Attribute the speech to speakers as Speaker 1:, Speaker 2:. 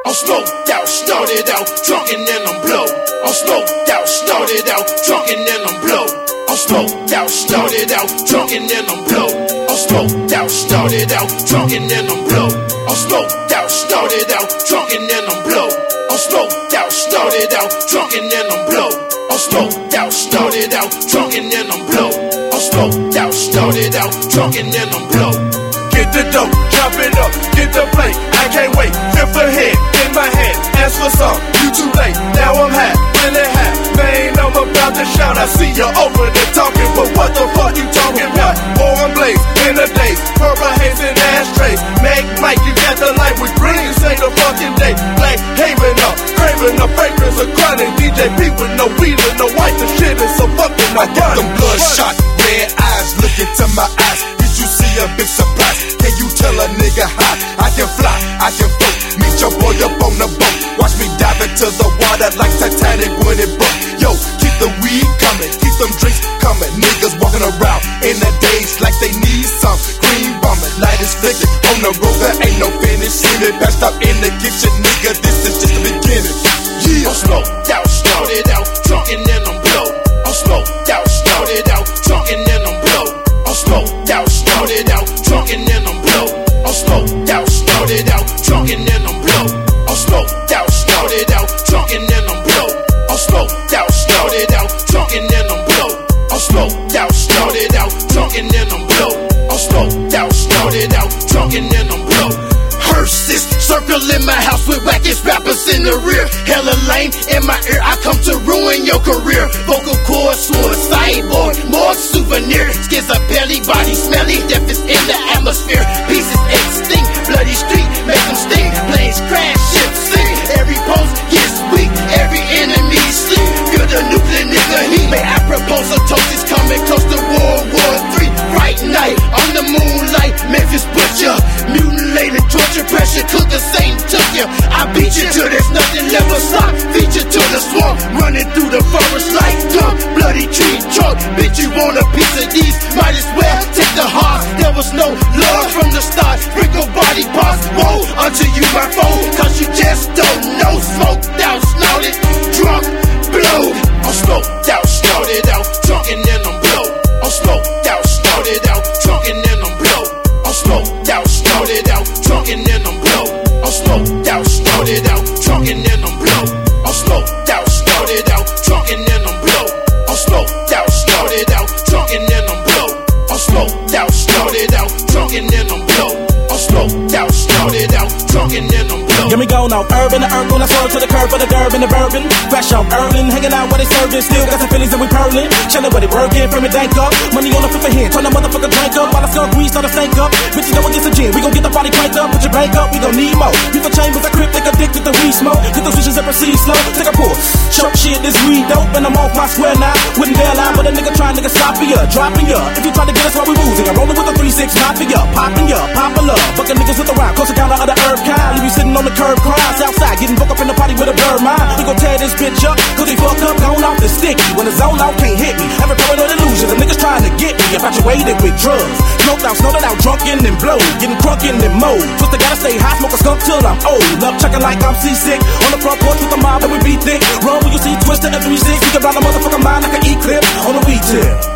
Speaker 1: I'm smoked out, snorted out, drunk and then I'm blow. I'm smoked out, snorted out, drunk and then I'm blow. I'm smoked out, snorted out, drunk and then I'm blow. I'm smoked out, snorted out, drunk and then I'm blow. I'm smoked out, snorted out, drunk and then I'm blow. I'm smoked out, snorted out, drunk and then I'm blow. I'm smoked out, snorted out, drunk and then I'm blow. I'm smoked out, snorted out, drunk and then I'm blow.
Speaker 2: Get the dope, chop it up, get the plate. I can't wait, lift a head in my hand. Ask for some, you too late. Now I'm hot, really hot. Man, I'm about to shout. I see you over there talking, but what the fuck you talking about? War and blaze in the days, purple haze and ashtrays. Mac Mike, you got the light with green. This ain't a fucking day. Black haven up, craving the fragrance of grinding. DJ P with no weed and no white. The shit is so fucking
Speaker 3: I got them bloodshot red eyes, look into my eyes. Did you see a big surprise? Can you tell a nigga how I can fly, I can float? Meet your boy up on the boat. Watch me dive into the water like Titanic when it broke. Yo, keep the weed coming, keep them drinks coming. Niggas walking around in the days like they need some green bumming. Light is flicking on the road, there ain't no finish. See me passed up in the kitchen, nigga, this is just the beginning. Yeah.
Speaker 1: I'm smoked out, snorted out, drunk and then I'm blow. I'm smoked out, snorted out, drunk and then I'm blow. I'm smoked out, snorted out, drunk and then I'm blow. I'm smoked out, snorted out, drunk and then I'm blow. I'm smoked out, snorted out, drunk and then I'm blow. I'm smoked out, snorted out, drunk and then I'm blow. I'm smoked out, snorted out, drunk and then I'm blow. I'm smoked out, snorted out, drunk and then I'm blow. Hearses circling my house with wackest rappers in the rear. Hella lame in my ear, I come to ruin your career. Vocal cord, suicide boy, more souvenir. Schizopelly, body smelly, death is in the atmosphere. Pieces extinct, bloody street, make them sting. Planes crash, ships sink, every post gets weak, every enemy sleep. Feel the nuclear nigga heat. May I propose a toast, it's coming close to World War III. Fright night, on the moonlight, Memphis butcher. Mutilated, torture, pressure, cook the same took you. I beat you till there's nothing left but slop. Feed you to the swamp, running through the forest like dumb. Bloody tree trunk, bitch, you want a piece of these? Might as well take the heart. There was no love from the start. Sprinkle body parts, whoa, until you my foe. Cause you just don't know. Smoked out, snorted, drunk, blowed. I'm smoked out, snorted out, drunk and then I'm blowed. I'm smoked out, snorted out, drunk and then I'm blowed. I'm smoked out, snorted out, drunk and then I'm blowed. I'm smoked out, snorted out, drunk and then I'm blowed. I'm smoked out, snorted out, drunk and then I'm blowed. I'm smoked out, snorted out, drunk and then I'm blowed. I'm smoked out, snorted out, drunk and then I'm blowed. I'm smoked out, snorted out, drunk and then I'm blowed.
Speaker 4: Get me going off urban to earth when I swerve to the curb for the derb and the bourbon. Fresh off Erlin, hanging out where they serving. Still got some feelings and we purling. Chillin' where they working, from it dank up. Money on the flip of hand, turn the motherfucker drink up. While I skunk weed, start to stank up. Bitches know against the gin, we gon' get the body cranked up. Put your bank up, we gon' need more. People chambers, I cryptic, addicted to weed smoke. Get those switches and proceed slow. Take a pull. Choke shit, this weed dope, and I'm off my square now. Wouldn't bail out, but a nigga trying, nigga sloppy ya, dropping ya. If you try to get us while we losing, I'm rolling with a 3-6 mafia, popping ya, popular. Fucking niggas with the rhyme, close encounter of the herb kind. Leave you sitting on the curb crying, outside, getting booked up in the party with a bird mind. We gon' tear this bitch up, cause they fucked up, gone off the sticky. When the zone out, can't hit me. Every paranoid illusions, the niggas trying to get me. Infatuated with drugs, smoked out, snorted out, drunken and blowed. Getting crunkin' and mowed. Twister gotta stay high, smoke a skunk till I'm old. Love chucking like I'm seasick. On the front porch with the mob and we be thick. Run when you see Twister and 3-6. We can ride a motherfucking mind like an eclipse on the weed tip.